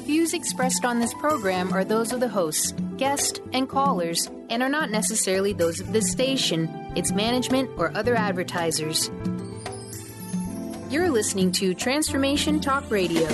views expressed on this program are those of the hosts, guests, and callers, and are not necessarily those of this station, its management, or other advertisers. You're listening to Transformation Talk Radio.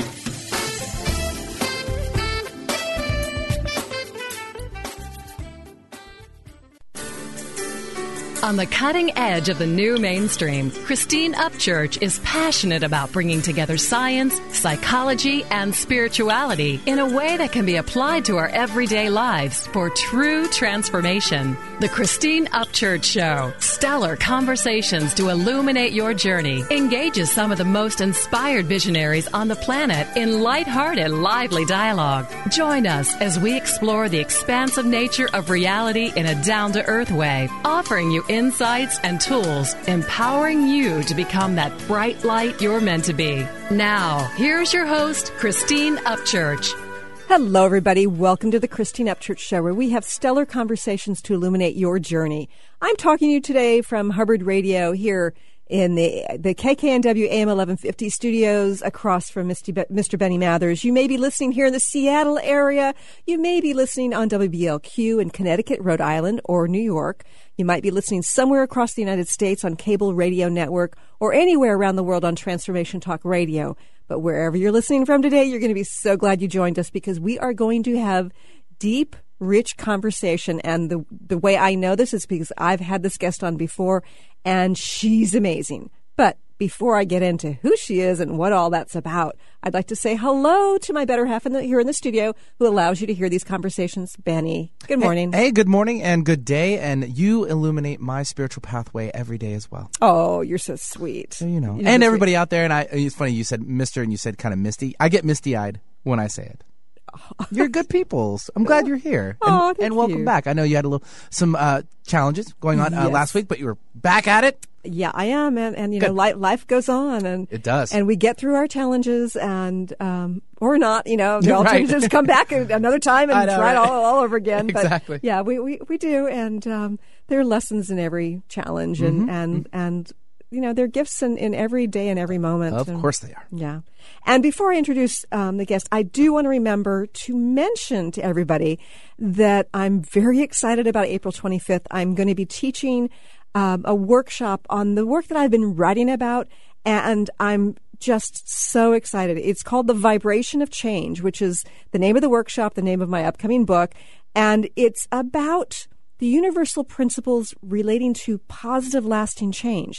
On the cutting edge of the new mainstream, Christine Upchurch is passionate about bringing together science, psychology, and spirituality in a way that can be applied to our everyday lives for true transformation. The Christine Upchurch Show, stellar conversations to illuminate your journey, engages some of the most inspired visionaries on the planet in lighthearted, lively dialogue. Join us as we explore the expansive nature of reality in a down-to-earth way, offering you insights and tools, empowering you to become that bright light you're meant to be. Now, here's your host, Christine Upchurch. Hello, everybody. Welcome to the Christine Upchurch Show, where we have stellar conversations to illuminate your journey. I'm talking to you today from Hubbard Radio here in the KKNW AM 1150 studios across from Mr. Benny Mathers. You may be listening here in the Seattle area. You may be listening on WBLQ in Connecticut, Rhode Island, or New York. You might be listening somewhere across the United States on cable radio network or anywhere around the world on Transformation Talk Radio. But wherever you're listening from today, you're going to be so glad you joined us, because we are going to have deep, rich conversation. And the way I know this is because I've had this guest on before, and she's amazing. But before I get into who she is and what all that's about, I'd like to say hello to my better half here in the studio, who allows you to hear these conversations. Benny, good morning. Hey, good morning and good day. And you illuminate my spiritual pathway every day as well. Oh, you're so sweet. So, and everybody out there, and it's funny, you said Mr. and you said kind of misty. I get misty-eyed when I say it. You're good people. I'm glad you're here. And welcome back. I know you had some challenges going on last week, but you were back at it. Yeah, I am, and life goes on, and it does, and we get through our challenges, and or not, the alternatives come back another time and try it all over again. Exactly. But yeah, we do, and there are lessons in every challenge, and there are gifts in every day and every moment. Of course they are. Yeah. And before I introduce the guest, I do want to remember to mention to everybody that I'm very excited about April 25th. I'm going to be teaching a workshop on the work that I've been writing about, and I'm just so excited. It's called The Vibration of Change, which is the name of the workshop, the name of my upcoming book, and it's about the universal principles relating to positive, lasting change.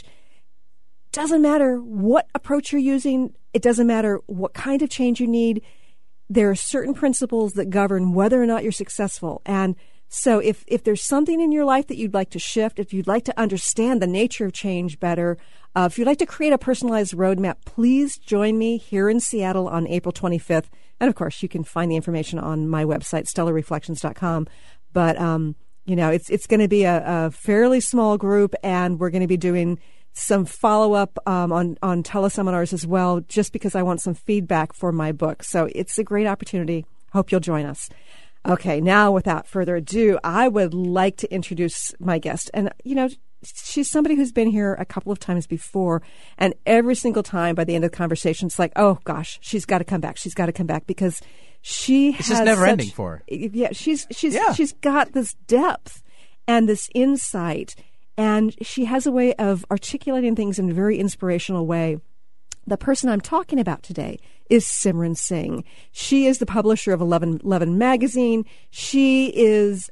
Doesn't matter what approach you're using. It doesn't matter what kind of change you need. There are certain principles that govern whether or not you're successful. And so if there's something in your life that you'd like to shift, if you'd like to understand the nature of change better, if you'd like to create a personalized roadmap, please join me here in Seattle on April 25th. And, of course, you can find the information on my website, stellarreflections.com. But, it's going to be a fairly small group, and we're going to be doing some follow-up on teleseminars as well, just because I want some feedback for my book. So it's a great opportunity. Hope you'll join us. Okay, now without further ado, I would like to introduce my guest. And, she's somebody who's been here a couple of times before, and every single time by the end of the conversation, it's like, oh, gosh, she's got to come back. She's got to come back, because it's just never ending for her. Yeah, she's got this depth and this insight, and she has a way of articulating things in a very inspirational way. The person I'm talking about today is Simran Singh. She is the publisher of 11 magazine. She is,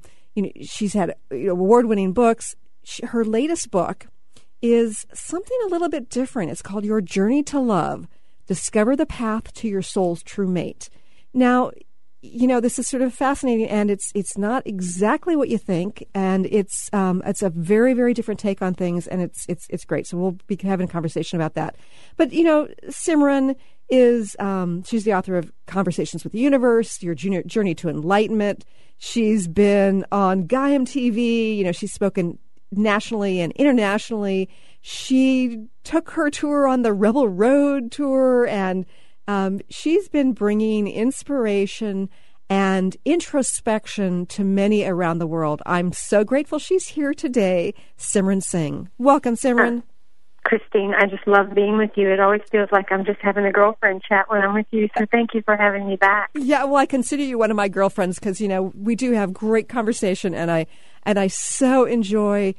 she's had award-winning books. Her latest book is something a little bit different. It's called Your Journey to Love: Discover the Path to Your Soul's True Mate. Now, this is sort of fascinating, and it's not exactly what you think, and it's a very, very different take on things, and it's great. So we'll be having a conversation about that. But Simran is she's the author of Conversations with the Universe, Your Journey to Enlightenment. She's been on Gaiam TV. She's spoken nationally and internationally. She took her tour on the Rebel Road tour, and she's been bringing inspiration and introspection to many around the world. I'm so grateful she's here today, Simran Singh. Welcome, Simran. Christine, I just love being with you. It always feels like I'm just having a girlfriend chat when I'm with you, so thank you for having me back. Yeah, well, I consider you one of my girlfriends because, we do have great conversation, and I so enjoy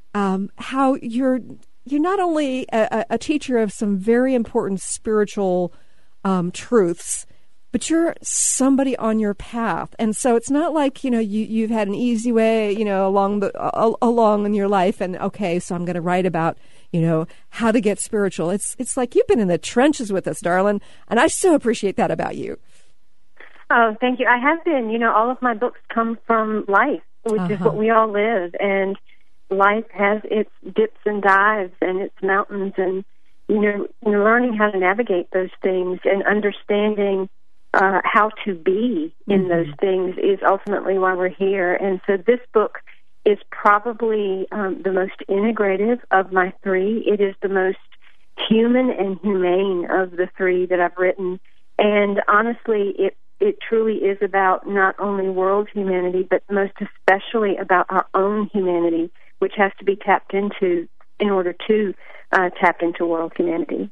how you're not only a teacher of some very important spiritual truths, but you're somebody on your path. And so it's not like, you've had an easy way, along in your life and, okay, so I'm going to write about, how to get spiritual. It's like you've been in the trenches with us, darling, and I so appreciate that about you. Oh, thank you. I have been. All of my books come from life, which is what we all live, and life has its dips and dives and its mountains, and, learning how to navigate those things and understanding how to be in those things is ultimately why we're here. And so this book is probably the most integrative of my three. It is the most human and humane of the three that I've written. And honestly, it truly is about not only world humanity, but most especially about our own humanity, which has to be tapped into in order to tap into world humanity.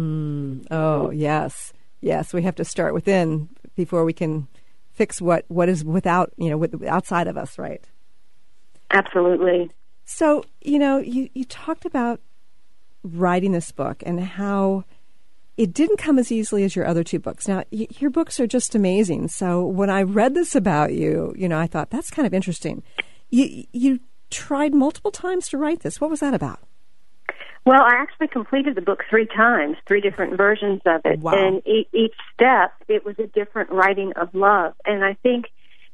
Oh, yes. Yes, we have to start within before we can fix what is without, outside of us, right? Absolutely. So, you talked about writing this book and how it didn't come as easily as your other two books. Now, your books are just amazing. So when I read this about you, I thought that's kind of interesting. You tried multiple times to write this. What was that about? Well, I actually completed the book 3 times, 3 different versions of it. Wow. And each step, it was a different writing of love. And I think,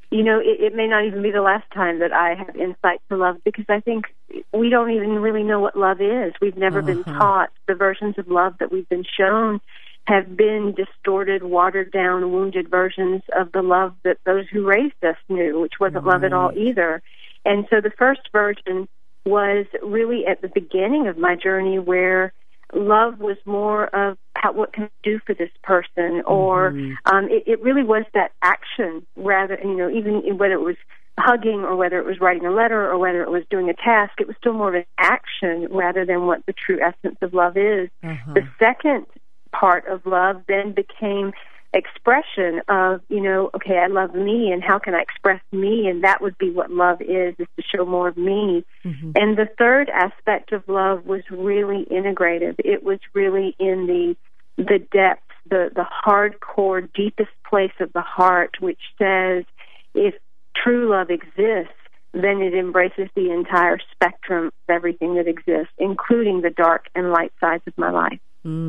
it may not even be the last time that I have insight to love, because I think we don't even really know what love is. We've never been taught. The versions of love that we've been shown have been distorted, watered down, wounded versions of the love that those who raised us knew, which wasn't love at all either. And so the first version was really at the beginning of my journey, where love was more of what can I do for this person, or it really was that action rather, even whether it was hugging or whether it was writing a letter or whether it was doing a task, it was still more of an action rather than what the true essence of love is. The second part of love then became expression of, okay, I love me, and how can I express me? And that would be what love is to show more of me. And the third aspect of love was really integrative. It was really in the depths, the hardcore, deepest place of the heart, which says if true love exists, then it embraces the entire spectrum of everything that exists, including the dark and light sides of my life.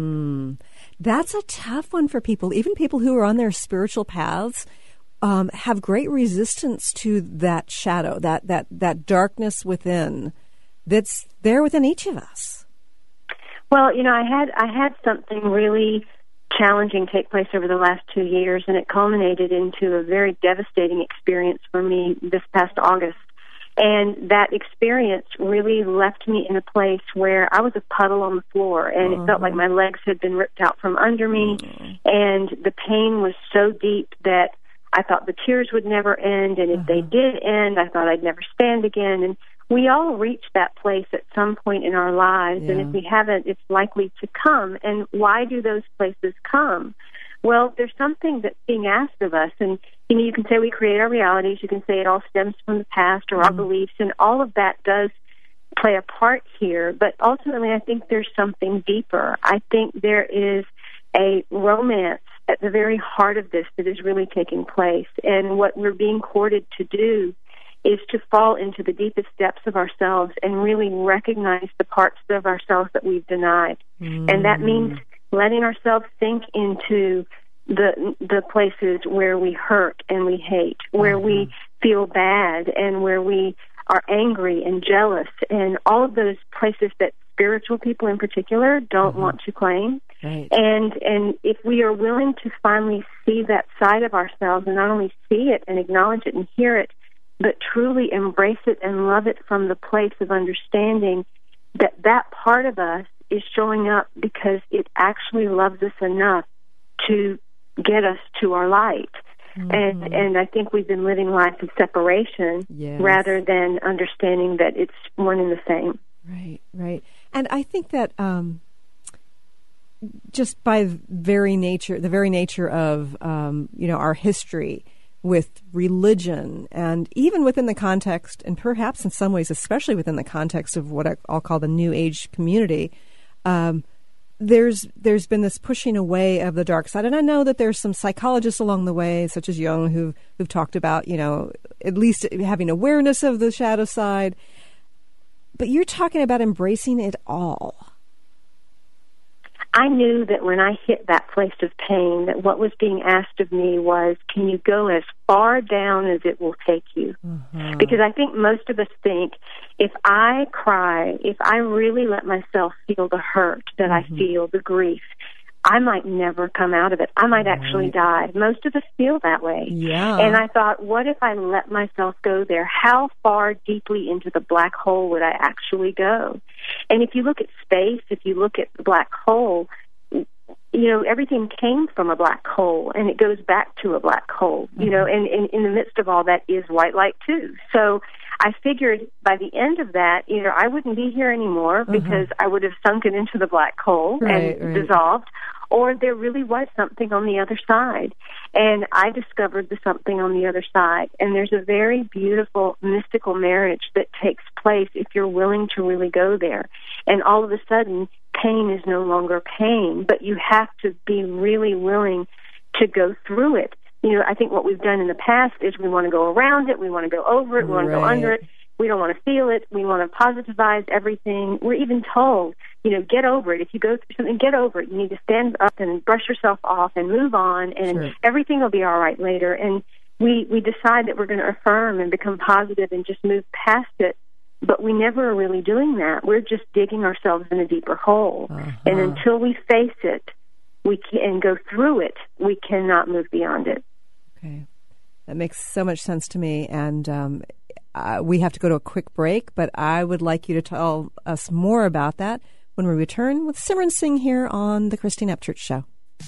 That's a tough one for people. Even people who are on their spiritual paths have great resistance to that shadow, that darkness within that's there within each of us. Well, I had something really challenging take place over the last 2 years, and it culminated into a very devastating experience for me this past August. And that experience really left me in a place where I was a puddle on the floor, and it felt like my legs had been ripped out from under me, and the pain was so deep that I thought the tears would never end, and if they did end, I thought I'd never stand again. And we all reach that place at some point in our lives, and if we haven't, it's likely to come. And why do those places come? Well, there's something that's being asked of us, and you can say we create our realities, you can say it all stems from the past or our beliefs, and all of that does play a part here, but ultimately I think there's something deeper. I think there is a romance at the very heart of this that is really taking place, and what we're being courted to do is to fall into the deepest depths of ourselves and really recognize the parts of ourselves that we've denied. And that means letting ourselves sink into the places where we hurt and we hate, where we feel bad and where we are angry and jealous, and all of those places that spiritual people in particular don't want to claim. Right. And if we are willing to finally see that side of ourselves, and not only see it and acknowledge it and hear it, but truly embrace it and love it from the place of understanding that that part of us is showing up because it actually loves us enough to get us to our light. And I think we've been living life in separation rather than understanding that it's one and the same. Right, right. And I think that just by the very nature of our history with religion, and even within the context, and perhaps in some ways, especially within the context of what I'll call the New Age community, there's been this pushing away of the dark side. And I know that there's some psychologists along the way, such as Jung, who've talked about, at least having awareness of the shadow side. But you're talking about embracing it all. I knew that when I hit that place of pain, that what was being asked of me was, can you go as far down as it will take you? Mm-hmm. Because I think most of us think, if I cry, if I really let myself feel the hurt that I feel, the grief, I might never come out of it. I might actually die. Most of us feel that way. Yeah. And I thought, what if I let myself go there? How far deeply into the black hole would I actually go? And if you look at space, if you look at the black hole, everything came from a black hole, and it goes back to a black hole, and in the midst of all that is white light too. So I figured by the end of that, either I wouldn't be here anymore because I would have sunken into the black hole and dissolved, or there really was something on the other side. And I discovered the something on the other side. And there's a very beautiful mystical marriage that takes place if you're willing to really go there. And all of a sudden, pain is no longer pain, but you have to be really willing to go through it. I think what we've done in the past is we want to go around it, we want to go over it, we want to go under it, we don't want to feel it, we want to positivize everything. We're even told, get over it. If you go through something, get over it. You need to stand up and brush yourself off and move on, and everything will be all right later. And we decide that we're going to affirm and become positive and just move past it, but we never are really doing that. We're just digging ourselves in a deeper hole. And until we face it, and go through it, we cannot move beyond it. Okay. That makes so much sense to me. And we have to go to a quick break, but I would like you to tell us more about that when we return with Simran Singh here on The Christine Upchurch Show.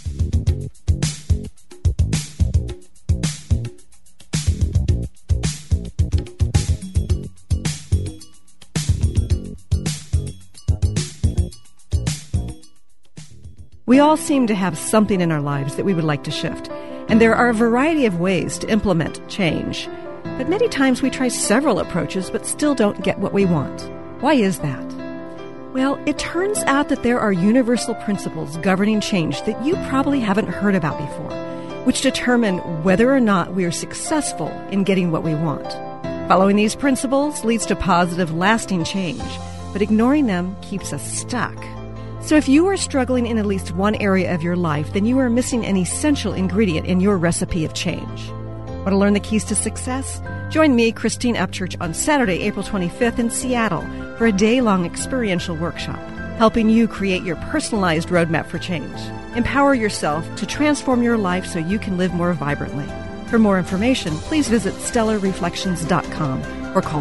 We all seem to have something in our lives that we would like to shift, and there are a variety of ways to implement change. But many times we try several approaches but still don't get what we want. Why is that? Well, it turns out that there are universal principles governing change that you probably haven't heard about before, which determine whether or not we are successful in getting what we want. Following these principles leads to positive, lasting change, but ignoring them keeps us stuck. So if you are struggling in at least one area of your life, then you are missing an essential ingredient in your recipe of change. Want to learn the keys to success? Join me, Christine Upchurch, on Saturday, April 25th in Seattle for a day-long experiential workshop, helping you create your personalized roadmap for change. Empower yourself to transform your life so you can live more vibrantly. For more information, please visit stellarreflections.com or call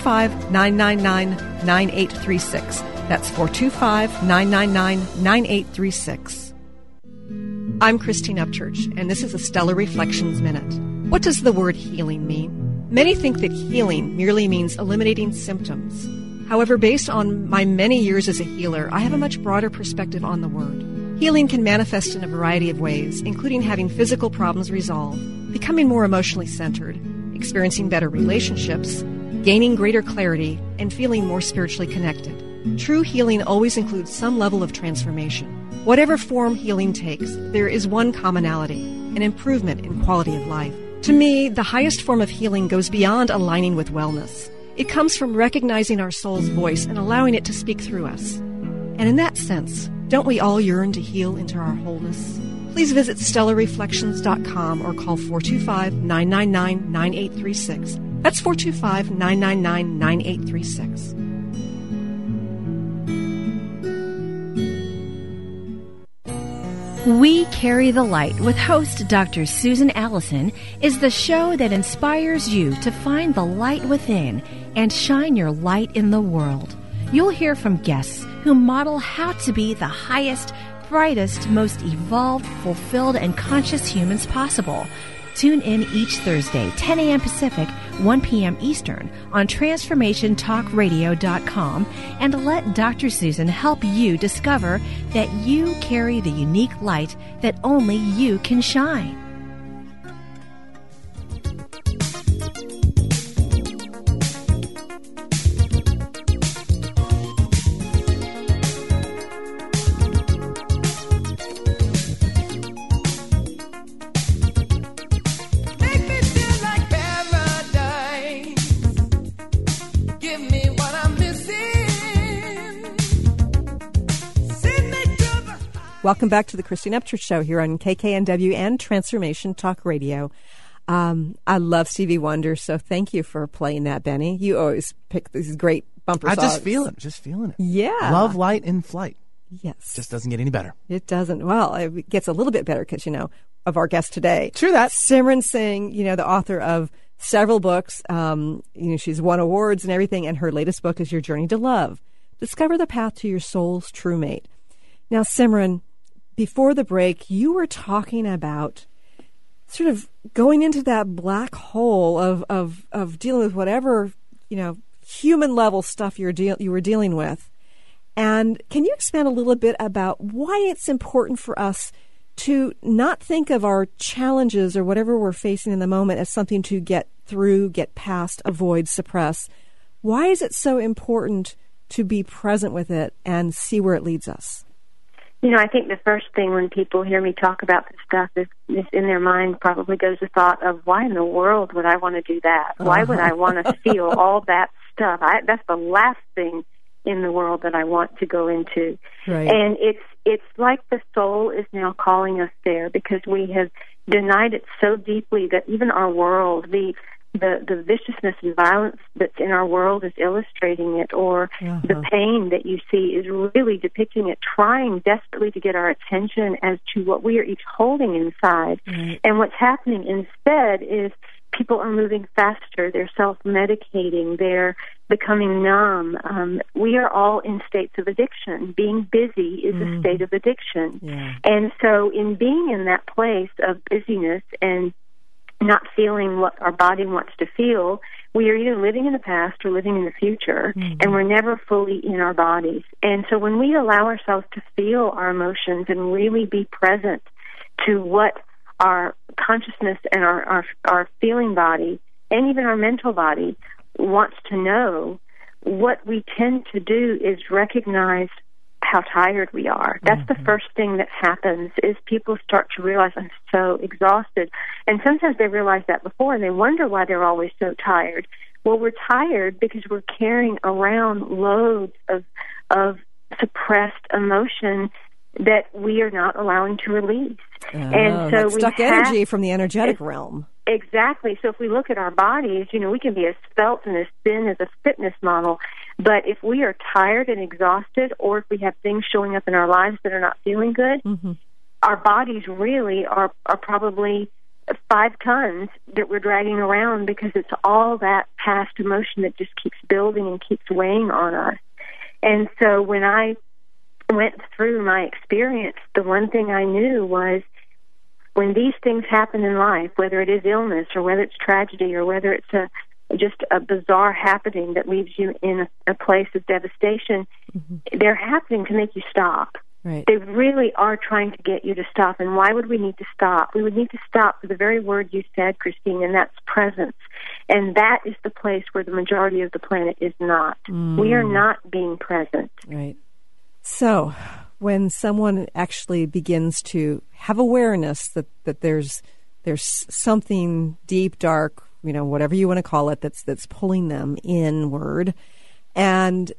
425-999-9836. That's 425-999-9836. I'm Christine Upchurch, and this is a Stellar Reflections Minute. What does the word healing mean? Many think that healing merely means eliminating symptoms. However, based on my many years as a healer, I have a much broader perspective on the word. Healing can manifest in a variety of ways, including having physical problems resolved, becoming more emotionally centered, experiencing better relationships, gaining greater clarity, and feeling more spiritually connected. True healing always includes some level of transformation. Whatever form healing takes, there is one commonality, an improvement in quality of life. To me, the highest form of healing goes beyond aligning with wellness. It comes from recognizing our soul's voice and allowing it to speak through us. And in that sense, don't we all yearn to heal into our wholeness? Please visit stellarreflections.com or call 425-999-9836. That's 425-999-9836. We Carry the Light with host Dr. Susan Allison is the show that inspires you to find the light within and shine your light in the world. You'll hear from guests who model how to be the highest, brightest, most evolved, fulfilled, and conscious humans possible. Tune in each Thursday, 10 a.m. Pacific, 1 p.m. Eastern on TransformationTalkRadio.com and let Dr. Susan help you discover that you carry the unique light that only you can shine. Welcome back to the Christine Upchurch Show here on KKNW and Transformation Talk Radio. I love Stevie Wonder, so thank you for playing that, Benny. You always pick these great bumper songs. Just feeling it. Yeah. Love, light, in flight. Yes. Just doesn't get any better. It doesn't. Well, it gets a little bit better because, of our guest today. True that. Simran Singh, the author of several books. She's won awards and everything, and her latest book is Your Journey to Love. Discover the path to your soul's true mate. Now, Simran, before the break, you were talking about sort of going into that black hole of dealing with whatever, human level stuff you were dealing with. And can you expand a little bit about why it's important for us to not think of our challenges or whatever we're facing in the moment as something to get through, get past, avoid, suppress? Why is it so important to be present with it and see where it leads us? I think the first thing when people hear me talk about this stuff is in their mind probably goes the thought of, why in the world would I want to do that? Why would I want to feel all that stuff? That's the last thing in the world that I want to go into. Right. And it's like the soul is now calling us there because we have denied it so deeply that even our world, the viciousness and violence that's in our world is illustrating it, or the pain that you see is really depicting it, trying desperately to get our attention as to what we are each holding inside. And what's happening instead is people are moving faster, they're self-medicating, they're becoming numb. We are all in states of addiction. Being busy is a state of addiction. And so in being in that place of busyness and not feeling what our body wants to feel, we are either living in the past or living in the future, and we're never fully in our bodies. And so when we allow ourselves to feel our emotions and really be present to what our consciousness and our feeling body and even our mental body wants to know, what we tend to do is recognize how tired we are. That's the first thing that happens, is people start to realize, I'm so exhausted. And sometimes they realize that before and they wonder why they're always so tired. Well, we're tired because we're carrying around loads of suppressed emotion that we are not allowing to release. And so we stuck energy from the energetic realm. Exactly. So if we look at our bodies, we can be as svelte and as thin as a fitness model, but if we are tired and exhausted, or if we have things showing up in our lives that are not feeling good, our bodies really are probably 5 tons that we're dragging around, because it's all that past emotion that just keeps building and keeps weighing on us. And so when I went through my experience, the one thing I knew was, when these things happen in life, whether it is illness or whether it's tragedy or whether it's just a bizarre happening that leaves you in a place of devastation, they're happening to make you stop. Right. They really are trying to get you to stop. And why would we need to stop? We would need to stop for the very word you said, Christine, and that's presence. And that is the place where the majority of the planet is not. We are not being present. Right. So when someone actually begins to have awareness that there's something deep, dark, whatever you want to call it, that's pulling them inward, and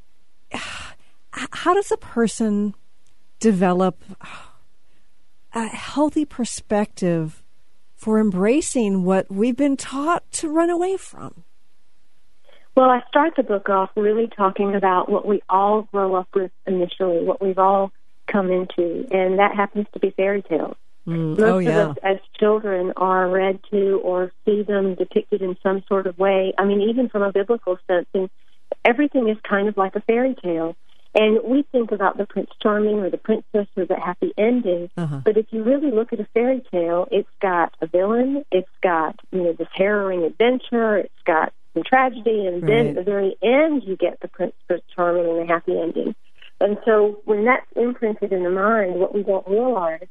how does a person develop a healthy perspective for embracing what we've been taught to run away from? Well, I start the book off really talking about what we all grow up with initially, what we've all come into, and that happens to be fairy tales. Most of us as children are read to or see them depicted in some sort of way. I mean, even from a biblical sense, and everything is kind of like a fairy tale. And we think about the Prince Charming or the princess or the happy ending. But if you really look at a fairy tale, it's got a villain, it's got, this harrowing adventure, it's got some tragedy, and then at the very end you get the Prince Charming and the happy ending. And so when that's imprinted in the mind, what we don't realize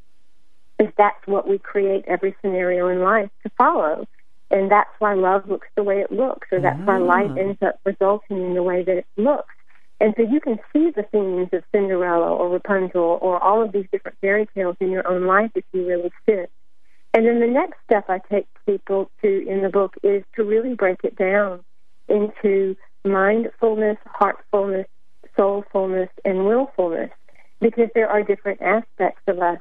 is that's what we create every scenario in life to follow. And that's why love looks the way it looks, or that's why life ends up resulting in the way that it looks. And so you can see the themes of Cinderella or Rapunzel or all of these different fairy tales in your own life if you really sit. And then the next step I take people to in the book is to really break it down into mindfulness, heartfulness, soulfulness, and willfulness, because there are different aspects of us.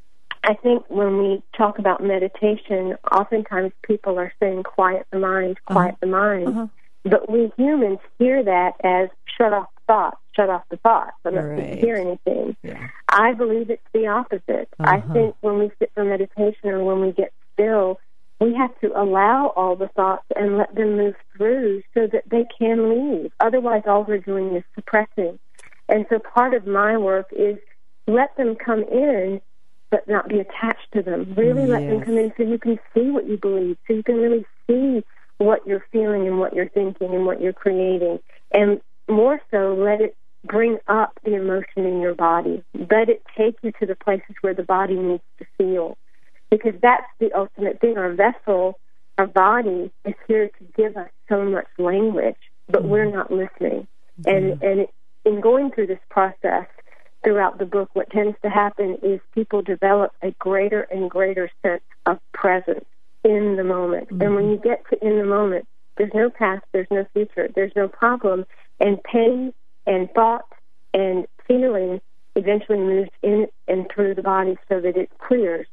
I think when we talk about meditation, oftentimes people are saying quiet the mind, quiet the mind. But we humans hear that as shut off thoughts, shut off the thoughts. I'm not going to hear anything. I believe it's the opposite. I think when we sit for meditation or when we get still, we have to allow all the thoughts and let them move through so that they can leave. Otherwise, all we're doing is suppressing. And so part of my work is let them come in, but not be attached to them. Really let them come in so you can see what you believe, so you can really see what you're feeling and what you're thinking and what you're creating. And more so, let it bring up the emotion in your body. Let it take you to the places where the body needs to feel. Because that's the ultimate thing. Our vessel, our body, is here to give us so much language, but we're not listening. And in going through this process throughout the book, what tends to happen is people develop a greater and greater sense of presence in the moment. And when you get to in the moment, there's no past, there's no future, there's no problem, and pain and thought and feeling eventually moves in and through the body so that it clears.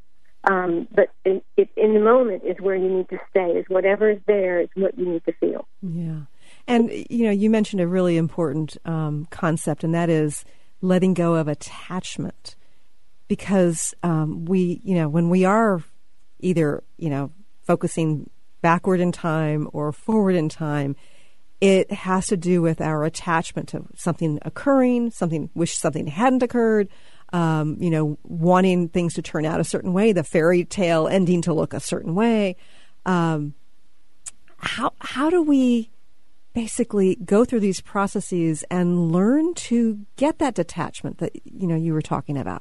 But in the moment is where you need to stay, is whatever is there is what you need to feel. Yeah. And, you mentioned a really important concept, and that is letting go of attachment. Because when we are either, focusing backward in time or forward in time, it has to do with our attachment to something occurring, wish something hadn't occurred, wanting things to turn out a certain way, the fairy tale ending to look a certain way. How do we basically go through these processes and learn to get that detachment that, you were talking about?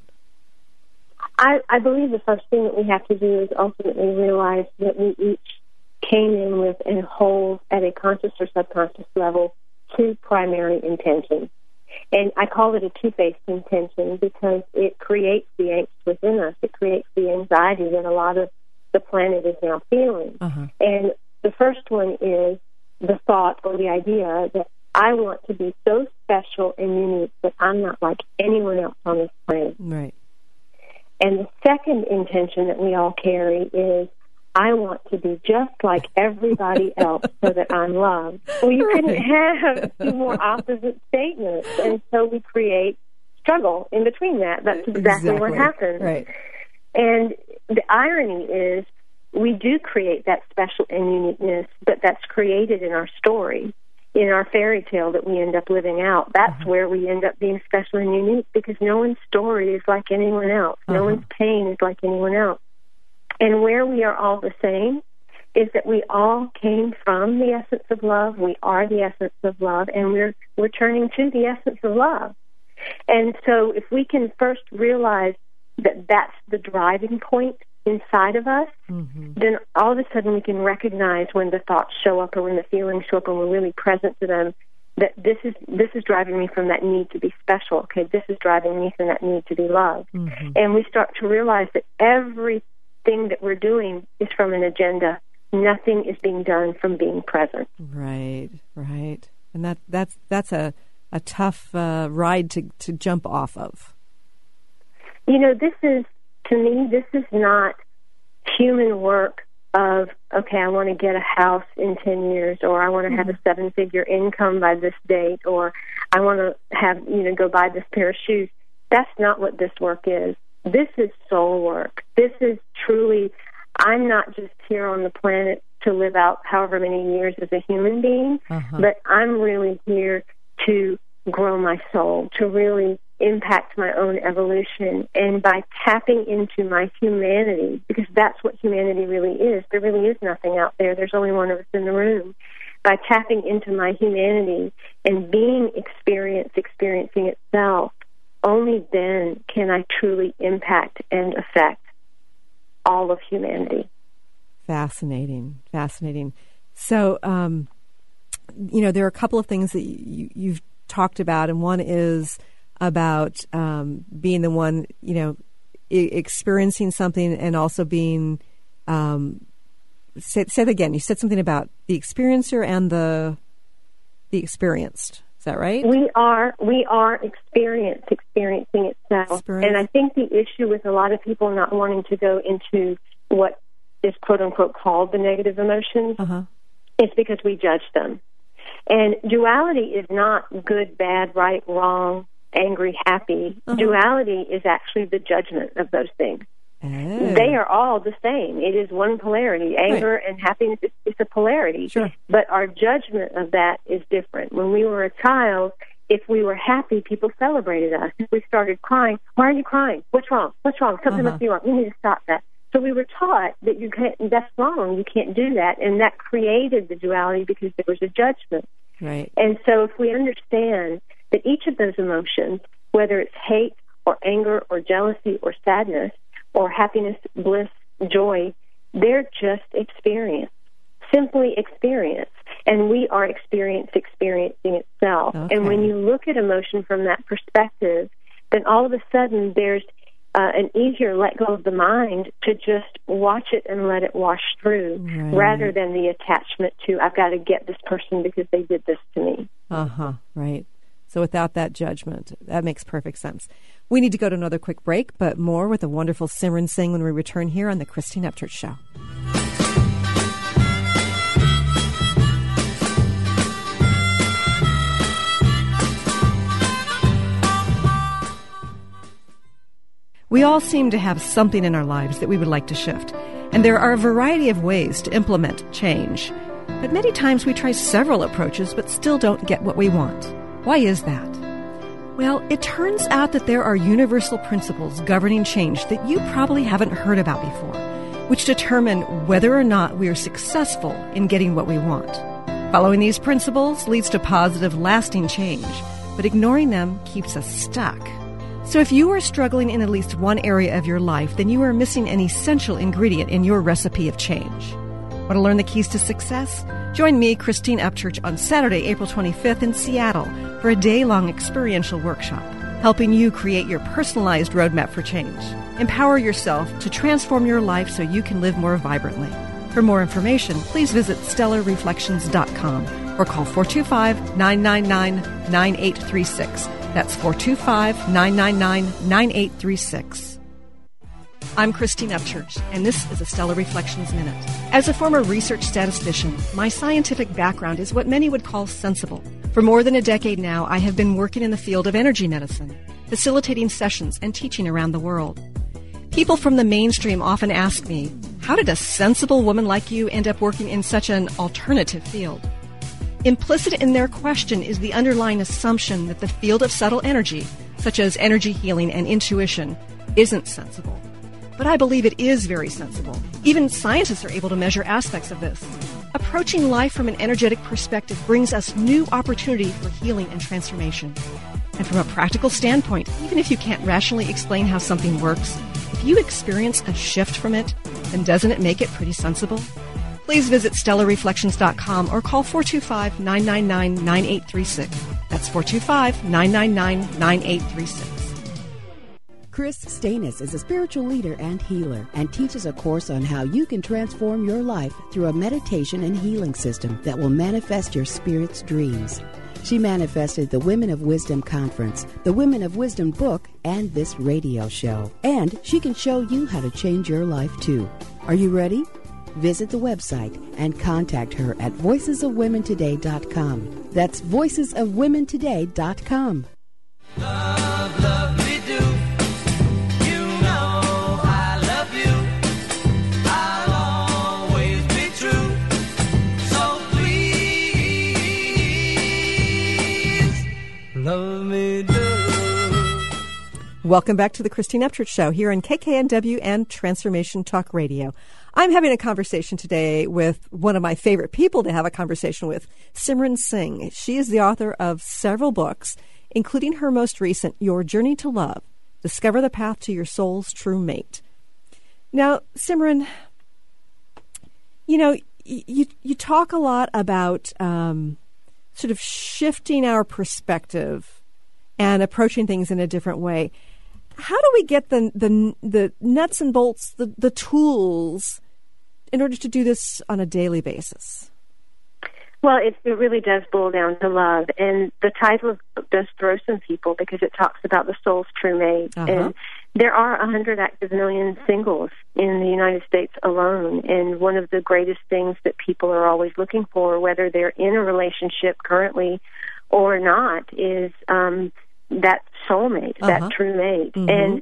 I believe the first thing that we have to do is ultimately realize that we each came in with and hold at a conscious or subconscious level two primary intentions. And I call it a two-faced intention because it creates the angst within us. It creates the anxiety that a lot of the planet is now feeling. And the first one is the thought or the idea that I want to be so special and unique that I'm not like anyone else on this planet. Right. And the second intention that we all carry is I want to be just like everybody else so that I'm loved. Well, you couldn't have two more opposite statements. And so we create struggle in between that. That's exactly what happens. Right. And the irony is we do create that special and uniqueness, but that's created in our story, in our fairy tale that we end up living out. That's where we end up being special and unique because no one's story is like anyone else. No one's pain is like anyone else. And where we are all the same is that we all came from the essence of love. We are the essence of love, and we're returning to the essence of love. And so if we can first realize that that's the driving point inside of us, then all of a sudden we can recognize when the thoughts show up or when the feelings show up and we're really present to them, that this is driving me from that need to be special. Okay, this is driving me from that need to be loved. And we start to realize that everything that we're doing is from an agenda. Nothing is being done from being present. Right. And that's a tough ride to jump off of. To me, this is not human work of, okay, I want to get a house in 10 years, or I want to have a 7-figure income by this date, or I want to have, go buy this pair of shoes. That's not what this work is. This is soul work. This is truly, I'm not just here on the planet to live out however many years as a human being, but I'm really here to grow my soul, to really impact my own evolution. And by tapping into my humanity, because that's what humanity really is. There really is nothing out there. There's only one of us in the room. By tapping into my humanity and being experiencing itself, only then can I truly impact and affect all of humanity. Fascinating. So, there are a couple of things that you've talked about, and one is about being the one, experiencing something and also being, say it again. You said something about the experiencer and the experienced. Is that right? We are experiencing itself. And I think the issue with a lot of people not wanting to go into what is quote unquote called the negative emotions is because we judge them. And duality is not good, bad, right, wrong, angry, happy. Duality is actually the judgment of those things. They are all the same. It is one polarity. Anger and happiness is a polarity. Sure. But our judgment of that is different. When we were a child, if we were happy, people celebrated us. If we started crying, why are you crying? What's wrong? Something must be wrong. You need to stop that. So we were taught that that's wrong. You can't do that. And that created the duality because there was a judgment. Right. And so if we understand that each of those emotions, whether it's hate or anger or jealousy or sadness or happiness, bliss, joy, they're just experience, simply experience. And we are experiencing itself. Okay. And when you look at emotion from that perspective, then all of a sudden there's an easier let go of the mind to just watch it and let it wash through, rather than the attachment to, I've got to get this person because they did this to me. Right. So without that judgment, that makes perfect sense. We need to go to another quick break, but more with the wonderful Simran Singh when we return here on the Christine Upchurch Show. We all seem to have something in our lives that we would like to shift, and there are a variety of ways to implement change. But many times we try several approaches but still don't get what we want. Why is that? Well, it turns out that there are universal principles governing change that you probably haven't heard about before, which determine whether or not we are successful in getting what we want. Following these principles leads to positive, lasting change, but ignoring them keeps us stuck. So if you are struggling in at least one area of your life, then you are missing an essential ingredient in your recipe of change. Want to learn the keys to success? Join me, Christine Upchurch, on Saturday, April 25th in Seattle for a day-long experiential workshop, helping you create your personalized roadmap for change. Empower yourself to transform your life so you can live more vibrantly. For more information, please visit stellarreflections.com or call 425-999-9836. That's 425-999-9836. I'm Christine Upchurch, and this is a Stellar Reflections Minute. As a former research statistician, my scientific background is what many would call sensible. For more than a decade now, I have been working in the field of energy medicine, facilitating sessions and teaching around the world. People from the mainstream often ask me, how did a sensible woman like you end up working in such an alternative field? Implicit in their question is the underlying assumption that the field of subtle energy, such as energy healing and intuition, isn't sensible. But I believe it is very sensible. Even scientists are able to measure aspects of this. Approaching life from an energetic perspective brings us new opportunity for healing and transformation. And from a practical standpoint, even if you can't rationally explain how something works, if you experience a shift from it, then doesn't it make it pretty sensible? Please visit stellarreflections.com or call 425-999-9836. That's 425-999-9836. Chris Stanis is a spiritual leader and healer and teaches a course on how you can transform your life through a meditation and healing system that will manifest your spirit's dreams. She manifested the Women of Wisdom Conference, the Women of Wisdom book, and this radio show. And she can show you how to change your life too. Are you ready? Visit the website and contact her at voicesofwomentoday.com. That's voicesofwomentoday.com. Love, love me do. You know I love you. I'll always be true. So please, love Welcome back to the Christine Upchurch Show here on KKNW and Transformation Talk Radio. I'm having a conversation today with one of my favorite people to have a conversation with, Simran Singh. She is the author of several books, including her most recent, Your Journey to Love, Discover the Path to Your Soul's True Mate. Now, Simran, you know, you talk a lot about sort of shifting our perspective and approaching things in a different way. How do we get the nuts and bolts, the tools, in order to do this on a daily basis? Well, it really does boil down to love. And the title of the book does throw some people because it talks about the soul's true mate. And there are 100 active million singles in the United States alone. And one of the greatest things that people are always looking for, whether they're in a relationship currently or not, is that soulmate, that true mate.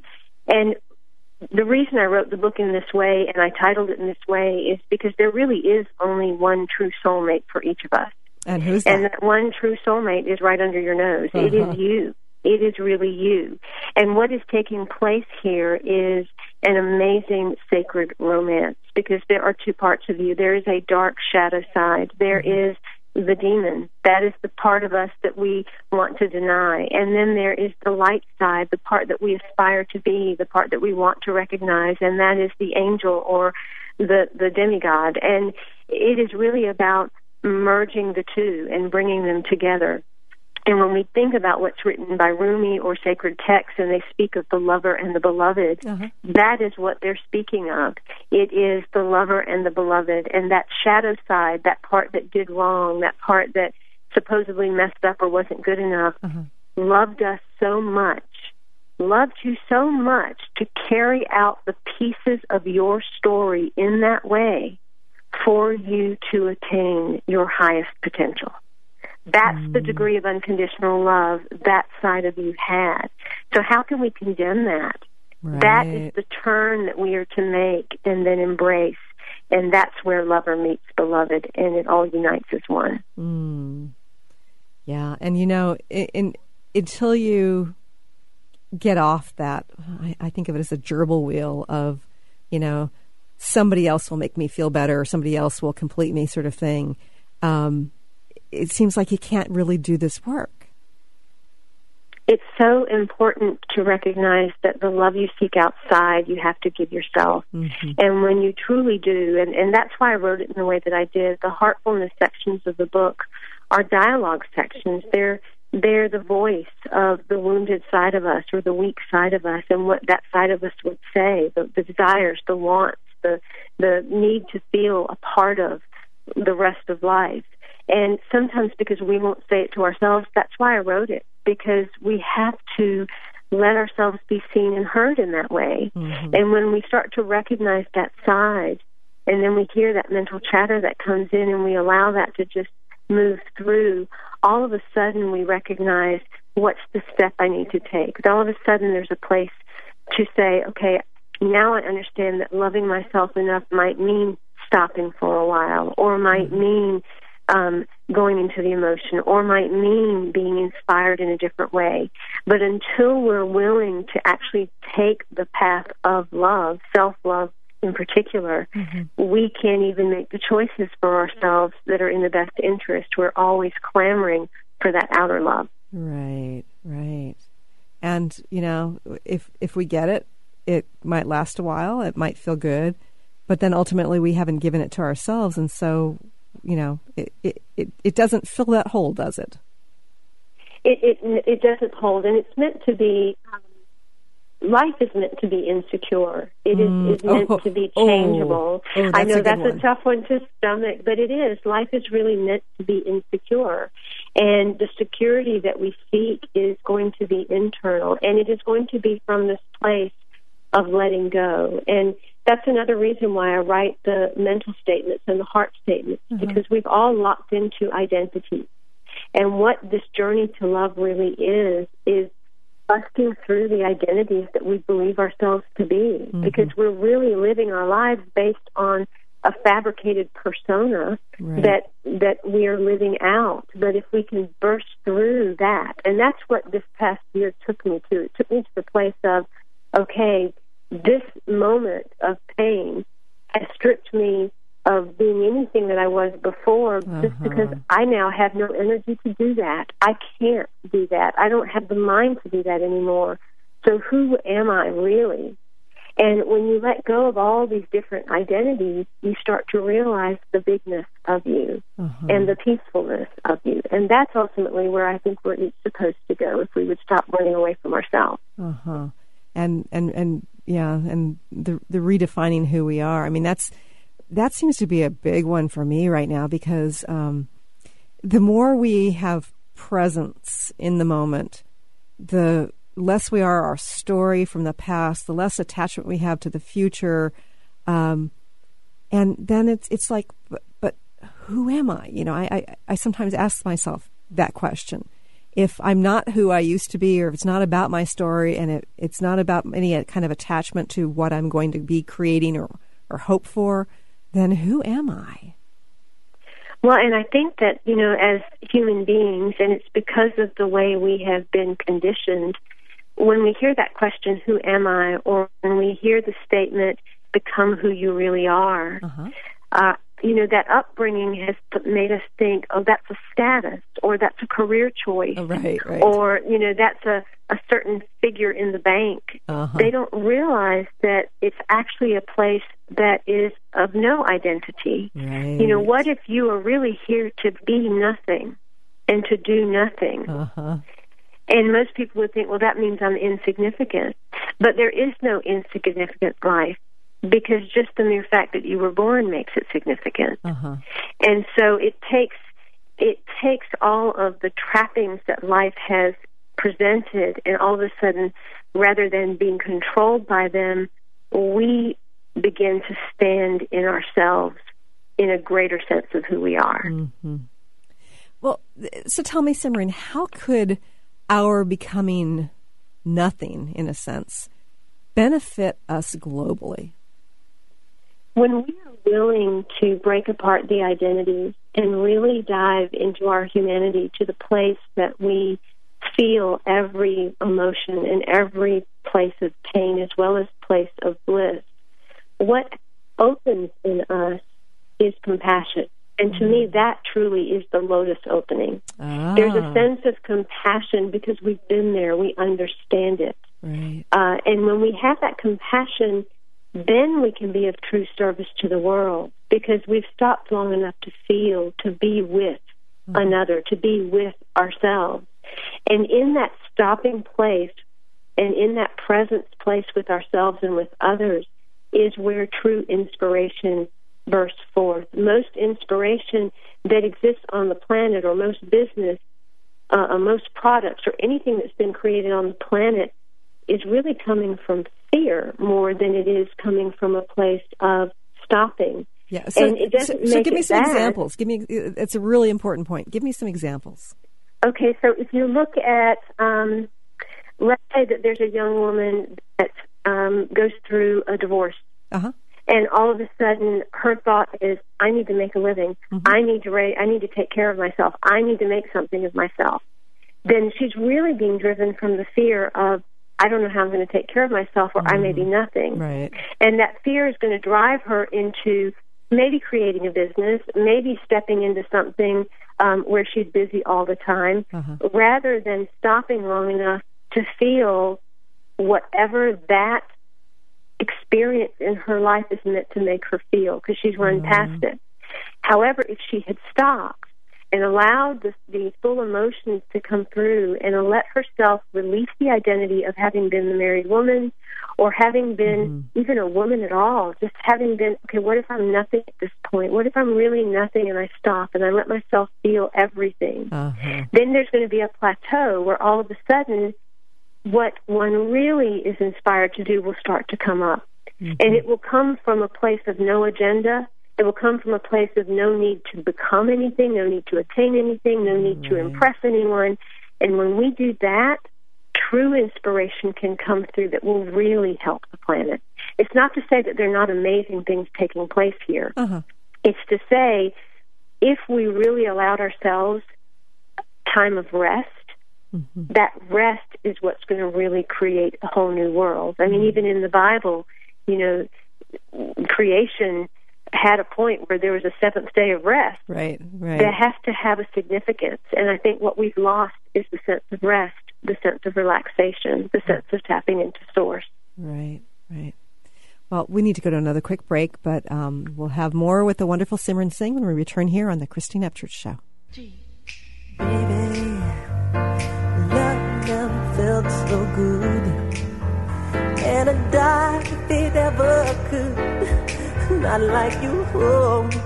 And the reason I wrote the book in this way and I titled it in this way is because there really is only one true soulmate for each of us. And who's that? And that one true soulmate is right under your nose. It is you. It is really you. And what is taking place here is an amazing sacred romance, because there are two parts of you. There is a dark shadow side. There is the demon. That is the part of us that we want to deny. And then there is the light side, the part that we aspire to be, the part that we want to recognize, and that is the angel or the demigod. And it is really about merging the two and bringing them together. And when we think about what's written by Rumi or sacred texts, and they speak of the lover and the beloved, that is what they're speaking of. It is the lover and the beloved, and that shadow side, that part that did wrong, that part that supposedly messed up or wasn't good enough, loved us so much, loved you so much to carry out the pieces of your story in that way for you to attain your highest potential. That's the degree of unconditional love that side of you had. So how can we condemn that? Right. That is the turn that we are to make and then embrace. And that's where lover meets beloved, and it all unites as one. Yeah, and you know, until you get off that, I think of it as a gerbil wheel of, you know, somebody else will make me feel better, or somebody else will complete me sort of thing. It seems like you can't really do this work. It's so important to recognize that the love you seek outside, you have to give yourself. And when you truly do, and that's why I wrote it in the way that I did, the heartfulness sections of the book are dialogue sections. They're the voice of the wounded side of us or the weak side of us, and what that side of us would say, the desires, the wants, the need to feel a part of the rest of life. And sometimes because we won't say it to ourselves, that's why I wrote it, because we have to let ourselves be seen and heard in that way. And when we start to recognize that side, and then we hear that mental chatter that comes in, and we allow that to just move through, all of a sudden we recognize what's the step I need to take. All of a sudden there's a place to say, okay, now I understand that loving myself enough might mean stopping for a while, or might mean going into the emotion, or might mean being inspired in a different way. But until we're willing to actually take the path of love, self-love in particular, we can't even make the choices for ourselves that are in the best interest. We're always clamoring for that outer love. Right. And, you know, if we get it, it might last a while, it might feel good, but then ultimately we haven't given it to ourselves, and so, you know, it doesn't fill that hole, does it? It doesn't hold, and it's meant to be. Life is meant to be insecure. It is meant to be changeable. I know that's a tough one to stomach, but it is. Life is really meant to be insecure, and the security that we seek is going to be internal, and it is going to be from this place of letting go. And that's another reason why I write the mental statements and the heart statements, because we've all locked into identity. And what this journey to love really is busting through the identities that we believe ourselves to be, because we're really living our lives based on a fabricated persona that we are living out. But if we can burst through that, and that's what this past year took me to. It took me to the place of, okay, this moment of pain has stripped me of being anything that I was before, just because I now have no energy to do that. I can't do that. I don't have the mind to do that anymore. So who am I really? And when you let go of all these different identities, you start to realize the bigness of you and the peacefulness of you. And that's ultimately where I think we're each supposed to go, if we would stop running away from ourselves. And the redefining who we are. I mean, that seems to be a big one for me right now, because the more we have presence in the moment, the less we are our story from the past, the less attachment we have to the future. And then it's like, but who am I? You know, I sometimes ask myself that question. If I'm not who I used to be, or if it's not about my story, and it's not about any kind of attachment to what I'm going to be creating or hope for, then who am I? Well, and I think that, you know, as human beings, and it's because of the way we have been conditioned, when we hear that question, who am I, or when we hear the statement, become who you really are, you know, that upbringing has made us think, oh, that's a status, or that's a career choice, or, you know, that's a certain figure in the bank. They don't realize that it's actually a place that is of no identity. You know, what if you are really here to be nothing and to do nothing? And most people would think, well, that means I'm insignificant. But there is no insignificant life, because just the mere fact that you were born makes it significant. And so it takes all of the trappings that life has presented, and all of a sudden, rather than being controlled by them, we begin to stand in ourselves in a greater sense of who we are. Well, so tell me, Simran, how could our becoming nothing, in a sense, benefit us globally? When we are willing to break apart the identities and really dive into our humanity to the place that we feel every emotion and every place of pain as well as place of bliss, what opens in us is compassion. And to me, that truly is the lotus opening. There's a sense of compassion because we've been there. We understand it. And when we have that compassion, then we can be of true service to the world, because we've stopped long enough to feel, to be with another, to be with ourselves. And in that stopping place and in that presence place with ourselves and with others is where true inspiration bursts forth. Most inspiration that exists on the planet, or most business, most products, or anything that's been created on the planet, is really coming from fear more than it is coming from a place of stopping. Yeah. So, and it doesn't so make give me it some bad. examples. It's a really important point. Give me some examples. Okay, so if you look at, let's say that there's a young woman that goes through a divorce, and all of a sudden her thought is, I need to make a living. I need to take care of myself. I need to make something of myself. Then she's really being driven from the fear of, I don't know how I'm going to take care of myself, or I may be nothing. And that fear is going to drive her into maybe creating a business, maybe stepping into something where she's busy all the time, rather than stopping long enough to feel whatever that experience in her life is meant to make her feel, because she's run past it. However, if she had stopped and allowed the full emotions to come through and let herself release the identity of having been the married woman, or having been even a woman at all, just having been, okay, what if I'm nothing at this point? What if I'm really nothing and I stop and I let myself feel everything? Then there's going to be a plateau where all of a sudden what one really is inspired to do will start to come up. And it will come from a place of no agenda. It will come from a place of no need to become anything, no need to attain anything, no need to impress anyone. And when we do that, true inspiration can come through that will really help the planet. it's not to say that there are not amazing things taking place here. It's to say, if we really allowed ourselves time of rest, that rest is what's going to really create a whole new world. I mean, even in the Bible, you know, creation had a point where there was a seventh day of rest. Right. That has to have a significance. And I think what we've lost is the sense of rest, the sense of relaxation, the sense of tapping into source. Right. Well, we need to go to another quick break, but we'll have more with the wonderful Simran Singh when we return here on the Christine Upchurch Show. Baby, love never felt so good, and I'd die if it ever could. Not like you hold me.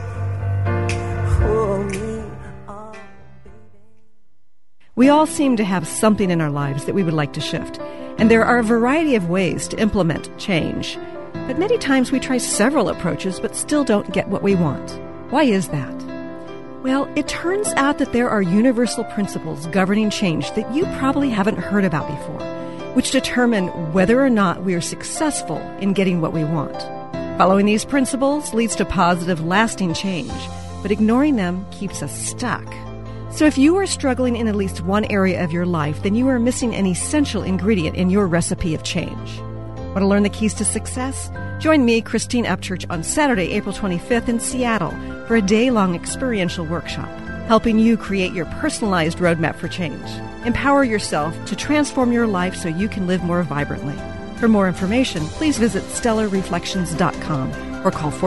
Oh, baby. We all seem to have something in our lives that we would like to shift, and there are a variety of ways to implement change. But many times we try several approaches but still don't get what we want. Why is that? Well, it turns out that there are universal principles governing change that you probably haven't heard about before, which determine whether or not we are successful in getting what we want. Following these principles leads to positive, lasting change, but ignoring them keeps us stuck. So if you are struggling in at least one area of your life, then you are missing an essential ingredient in your recipe of change. Want to learn the keys to success? Join me, Christine Upchurch, on Saturday, April 25th in Seattle for a day-long experiential workshop, helping you create your personalized roadmap for change. Empower yourself to transform your life so you can live more vibrantly. For more information, please visit stellarreflections.com or call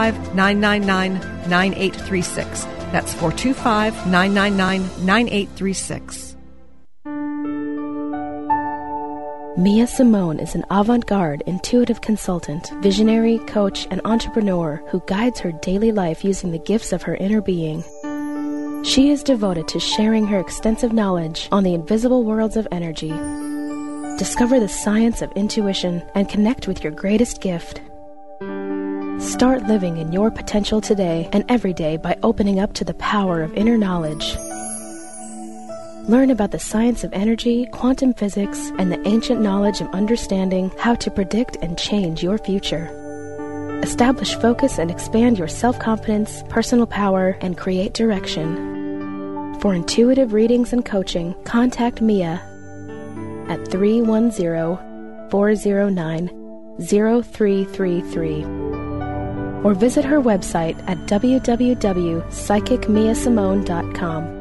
425-999-9836. That's 425-999-9836. Mia Simone is an avant-garde, intuitive consultant, visionary, coach, and entrepreneur who guides her daily life using the gifts of her inner being. She is devoted to sharing her extensive knowledge on the invisible worlds of energy. Discover the science of intuition and connect with your greatest gift. Start living in your potential today and every day by opening up to the power of inner knowledge. Learn about the science of energy, quantum physics, and the ancient knowledge of understanding how to predict and change your future. Establish focus and expand your self-confidence, personal power, and create direction. For intuitive readings and coaching, contact Mia at 310-409-0333 or visit her website at www.psychicmiasimone.com.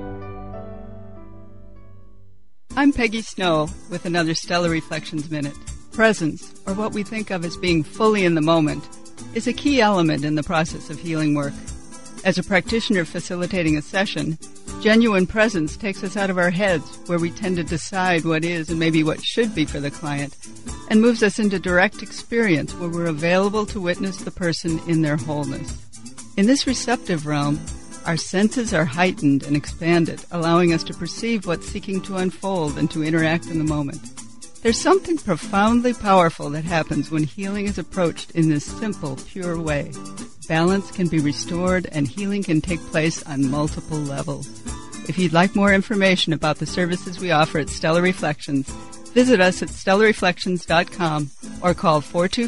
I'm Peggy Snow with another Stellar Reflections Minute. Presence, or what we think of as being fully in the moment, is a key element in the process of healing work. As a practitioner facilitating a session, genuine presence takes us out of our heads, where we tend to decide what is and maybe what should be for the client, and moves us into direct experience where we're available to witness the person in their wholeness. In this receptive realm, our senses are heightened and expanded, allowing us to perceive what's seeking to unfold and to interact in the moment. There's something profoundly powerful that happens when healing is approached in this simple, pure way. Balance can be restored and healing can take place on multiple levels. If you'd like more information about the services we offer at Stellar Reflections, visit us at stellarreflections.com or call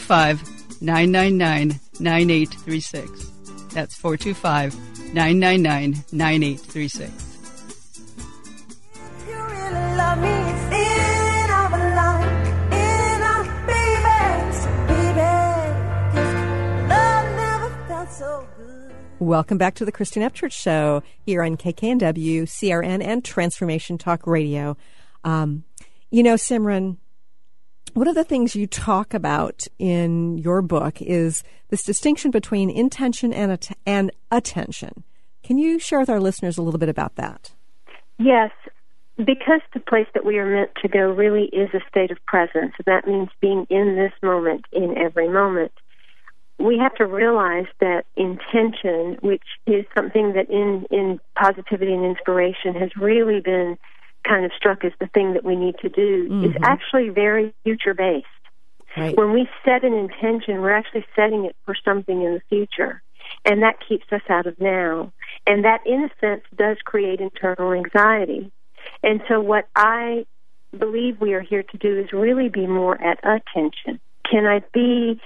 425-999-9836. That's 425-999-9836. You really love me, it's in our life, in our babies, baby. Just love never felt so good. Welcome back to the Christine Upchurch Show here on KKNW, CRN, and Transformation Talk Radio. You know, Simran, one of the things you talk about in your book is this distinction between intention and attention. Can you share with our listeners a little bit about that? Yes, because the place that we are meant to go really is a state of presence. That means being in this moment, in every moment. We have to realize that intention, which is something that in positivity and inspiration has really been kind of struck as the thing that we need to do, is actually very future-based. Right. When we set an intention, we're actually setting it for something in the future, and that keeps us out of now. And that, in a sense, does create internal anxiety. And so what I believe we are here to do is really be more at attention. Can I be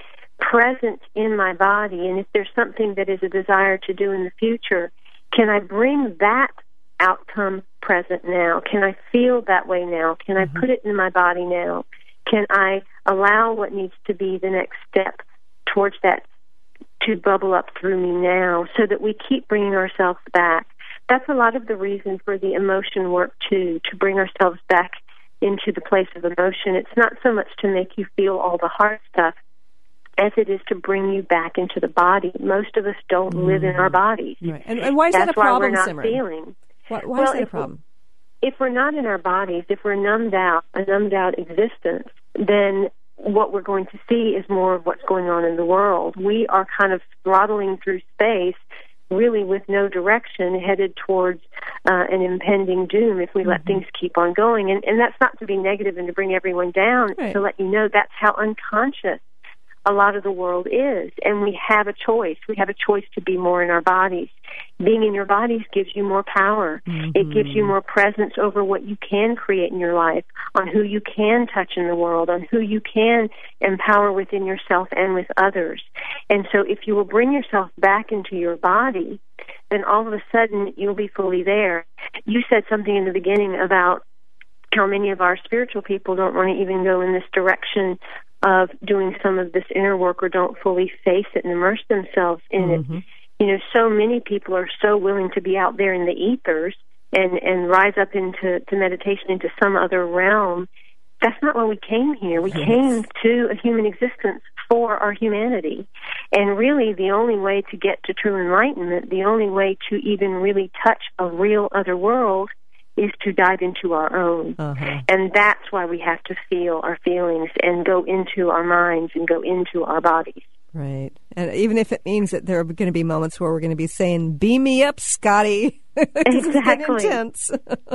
present in my body, and if there's something that is a desire to do in the future, can I bring that outcome present now? Can I feel that way now? Can I put it in my body now? Can I allow what needs to be the next step towards that to bubble up through me now, so that we keep bringing ourselves back? That's a lot of the reason for the emotion work, too, to bring ourselves back into the place of emotion. It's not so much to make you feel all the hard stuff as it is to bring you back into the body. Most of us don't live in our bodies. Right. And why is that a problem, Simran? That's why we're not feeling. Why is that a problem? If we're not in our bodies, if we're numbed out existence, then what we're going to see is more of what's going on in the world. We are kind of throttling through space, really with no direction, headed towards an impending doom if we let things keep on going. And that's not to be negative and to bring everyone down, to let you know that's how unconscious a lot of the world is. And we have a choice. We have a choice to be more in our bodies. Being in your bodies gives you more power. It gives you more presence over what you can create in your life, on who you can touch in the world, on who you can empower within yourself and with others. And so if you will bring yourself back into your body, then all of a sudden you'll be fully there. You said something in the beginning about how many of our spiritual people don't want to even go in this direction of doing some of this inner work, or don't fully face it and immerse themselves in it. You know, so many people are so willing to be out there in the ethers and rise up into meditation, into some other realm. That's not why we came here. We came to a human existence for our humanity. And really the only way to get to true enlightenment, the only way to even really touch a real other world, is to dive into our own. And that's why we have to feel our feelings and go into our minds and go into our bodies. Right. And even if it means that there are going to be moments where we're going to be saying, beam me up, Scotty. Exactly. It's intense.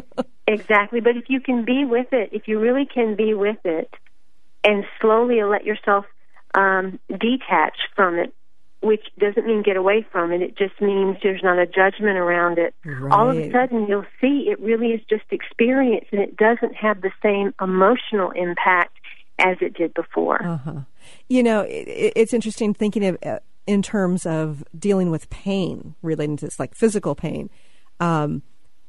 Exactly. But if you can be with it, if you really can be with it and slowly let yourself detach from it, which doesn't mean get away from it. It just means there's not a judgment around it. Right. All of a sudden, you'll see it really is just experience, and it doesn't have the same emotional impact as it did before. You know, it's interesting thinking of in terms of dealing with pain, relating to this, like physical pain. And,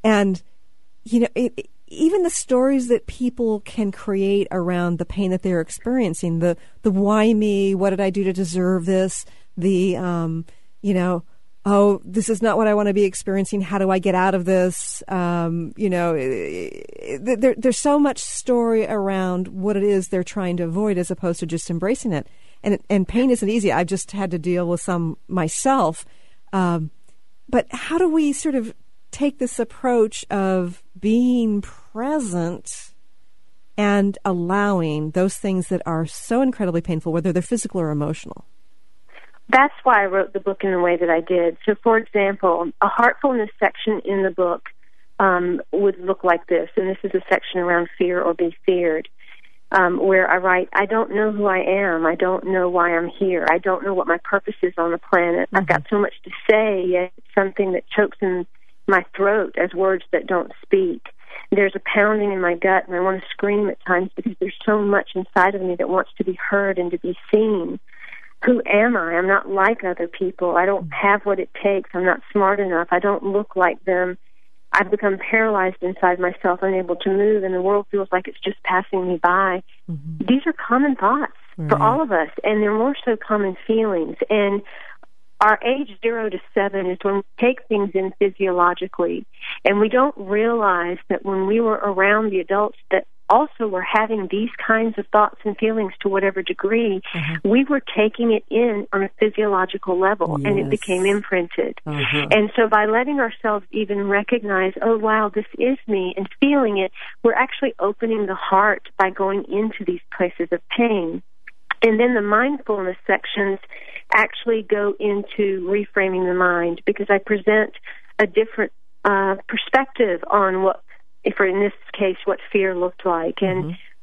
you know, even the stories that people can create around the pain that they're experiencing, the why me, what did I do to deserve this? The, you know, oh, this is not what I want to be experiencing. How do I get out of this? You know, there's so much story around what it is they're trying to avoid as opposed to just embracing it. And pain isn't easy. I've just had to deal with some myself. But how do we sort of take this approach of being present and allowing those things that are so incredibly painful, whether they're physical or emotional? That's why I wrote the book in the way that I did. So, for example, a heartfulness section in the book would look like this, and this is a section around fear or be feared, where I write, I don't know who I am. I don't know why I'm here. I don't know what my purpose is on the planet. I've got so much to say, yet it's something that chokes in my throat as words that don't speak. There's a pounding in my gut, and I want to scream at times because there's so much inside of me that wants to be heard and to be seen. Who am I? I'm not like other people. I don't have what it takes. I'm not smart enough. I don't look like them. I've become paralyzed inside myself, unable to move, and the world feels like it's just passing me by. These are common thoughts for all of us, and they're more so common feelings. And our age 0 to 7 is when we take things in physiologically, and we don't realize that when we were around the adults that also were having these kinds of thoughts and feelings to whatever degree, we were taking it in on a physiological level, and it became imprinted. And so by letting ourselves even recognize, oh, wow, this is me, and feeling it, we're actually opening the heart by going into these places of pain. And then the mindfulness sections actually go into reframing the mind, because I present a different perspective on what, if in this case, what fear looked like. And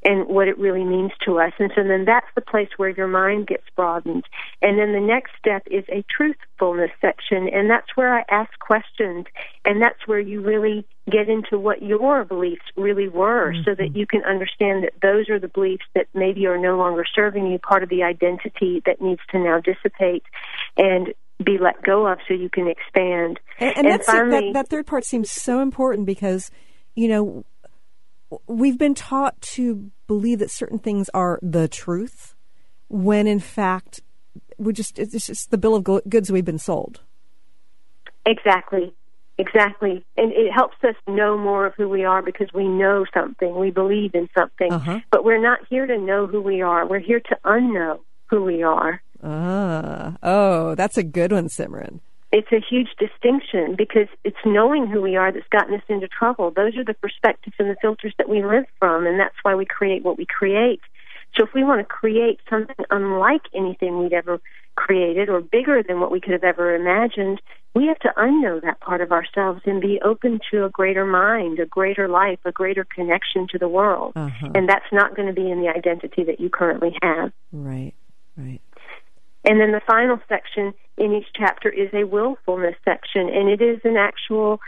and what it really means to us. And so then that's the place where your mind gets broadened. And then the next step is a truthfulness section, and that's where I ask questions, and that's where you really get into what your beliefs really were, so that you can understand that those are the beliefs that maybe are no longer serving you, part of the identity that needs to now dissipate and be let go of so you can expand. And that's finally, that third part seems so important because, you know, we've been taught to believe that certain things are the truth when in fact it's just the bill of goods we've been sold. Exactly. And it helps us know more of who we are because we know something, we believe in something. But we're not here to know who we are. We're here to unknow who we are. Oh, that's a good one, Simran. It's a huge distinction because it's knowing who we are that's gotten us into trouble. Those are the perspectives and the filters that we live from, and that's why we create what we create. So if we want to create something unlike anything we'd ever created or bigger than what we could have ever imagined, we have to unknow that part of ourselves and be open to a greater mind, a greater life, a greater connection to the world. And that's not going to be in the identity that you currently have. Right. And then the final section in each chapter is a willfulness section, and it is an actual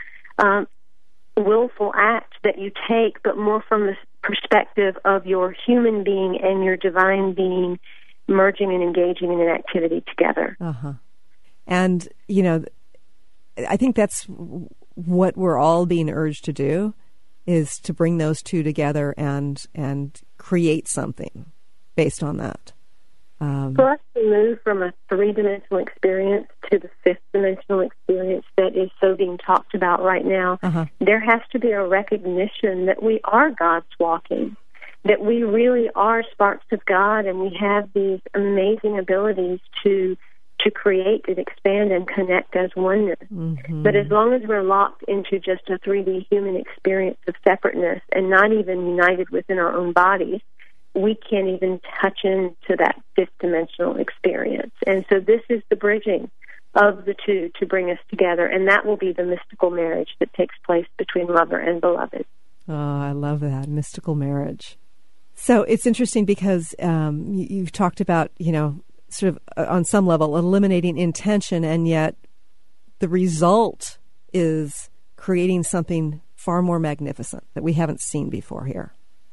willful act that you take, but more from the perspective of your human being and your divine being merging and engaging in an activity together. And, you know, I think that's what we're all being urged to do, is to bring those two together and create something based on that. For us to move from a three-dimensional experience to the fifth-dimensional experience that is so being talked about right now, there has to be a recognition that we are God's walking, that we really are sparks of God, and we have these amazing abilities to create and expand and connect as oneness. But as long as we're locked into just a 3D human experience of separateness and not even united within our own bodies, we can't even touch into that fifth-dimensional experience. And so this is the bridging of the two to bring us together, and that will be the mystical marriage that takes place between lover and beloved. Oh, I love that, mystical marriage. So it's interesting because you've talked about, you know, sort of on some level eliminating intention, and yet the result is creating something far more magnificent that we haven't seen before here.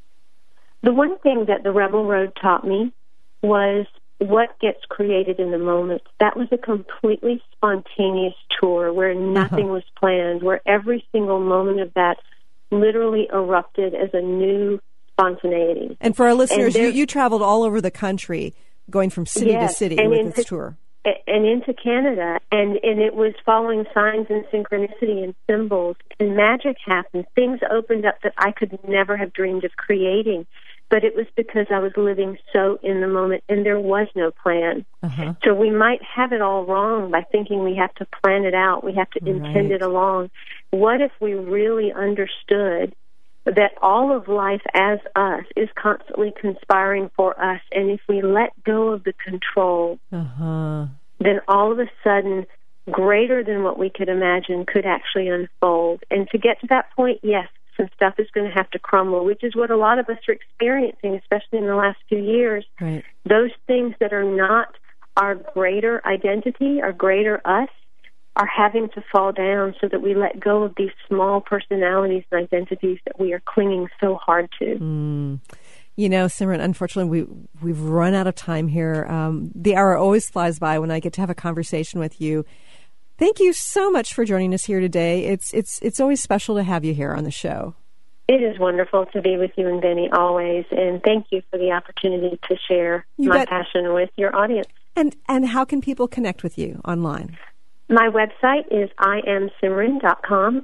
The one thing that the Rebel Road taught me was what gets created in the moment. That was a completely spontaneous tour where nothing was planned, where every single moment of that literally erupted as a new spontaneity. And for our listeners, you traveled all over the country, going from city to city with this tour. And into Canada, and it was following signs and synchronicity and symbols, and magic happened. Things opened up that I could never have dreamed of creating, but it was because I was living so in the moment, and there was no plan. So we might have it all wrong by thinking we have to plan it out, we have to intend it along. What if we really understood that all of life as us is constantly conspiring for us, and if we let go of the control, then all of a sudden, greater than what we could imagine could actually unfold. And to get to that point, yes, some stuff is going to have to crumble, which is what a lot of us are experiencing, especially in the last few years. Those things that are not our greater identity, our greater us, are having to fall down so that we let go of these small personalities and identities that we are clinging so hard to. You know, Simran, unfortunately, we've run out of time here. The hour always flies by when I get to have a conversation with you. Thank you so much for joining us here today. It's always special to have you here on the show. It is wonderful to be with you and Benny always, and thank you for the opportunity to share my passion with your audience. And how can people connect with you online? My website is iamsimran.com,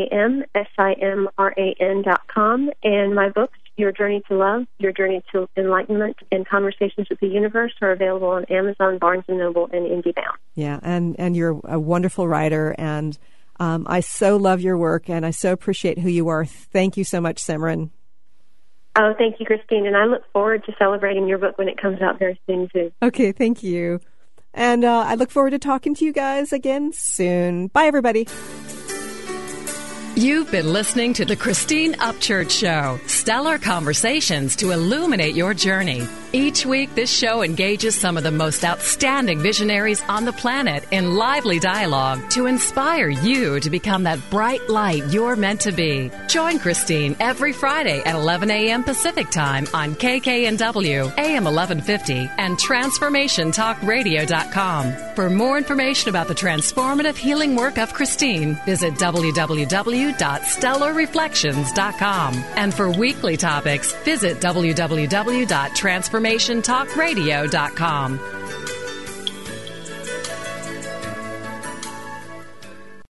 iamsimran.com, and my books, Your Journey to Love, Your Journey to Enlightenment, and Conversations with the Universe are available on Amazon, Barnes & Noble, and IndieBound. Yeah, and you're a wonderful writer, and I so love your work, and I so appreciate who you are. Thank you so much, Simran. Oh, thank you, Christine, and I look forward to celebrating your book when it comes out very soon, too. Okay, thank you. And I look forward to talking to you guys again soon. Bye, everybody. You've been listening to the Christine Upchurch Show, stellar conversations to illuminate your journey. Each week, this show engages some of the most outstanding visionaries on the planet in lively dialogue to inspire you to become that bright light you're meant to be. Join Christine every Friday at 11 a.m. Pacific Time on KKNW, AM 1150, and TransformationTalkRadio.com. For more information about the transformative healing work of Christine, visit www.stellarreflections.com. And for weekly topics, visit www.transformationtalkradio.com.